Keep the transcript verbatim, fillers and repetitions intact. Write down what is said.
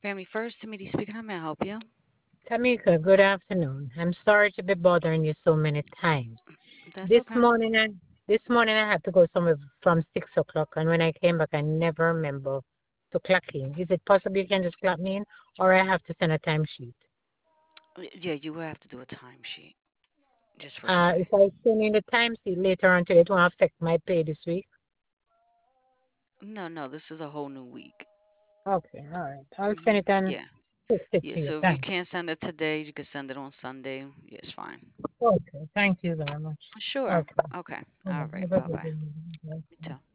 Family First, Timothy speaking. How may I help you? Tamika, good afternoon. I'm sorry to be bothering you so many times. That's This okay. morning, I this morning I had to go somewhere from six o'clock, and when I came back, I never remember to clock in. Is it possible you can just clock me in, or I have to send a timesheet? Y- Yeah, you will have to do a timesheet just for Uh, today. if I send in the timesheet later on today, it won't affect my pay this week. No, no, this is a whole new week. Okay, all right. I'll send Hmm. it and Yeah, fix it yeah. to you. So if you Thanks. can't send it today, you can send it on Sunday. Yeah, it's fine. Okay, thank you very much. Sure. Okay. Okay. All All right. right. Have a Bye good bye. day. You too.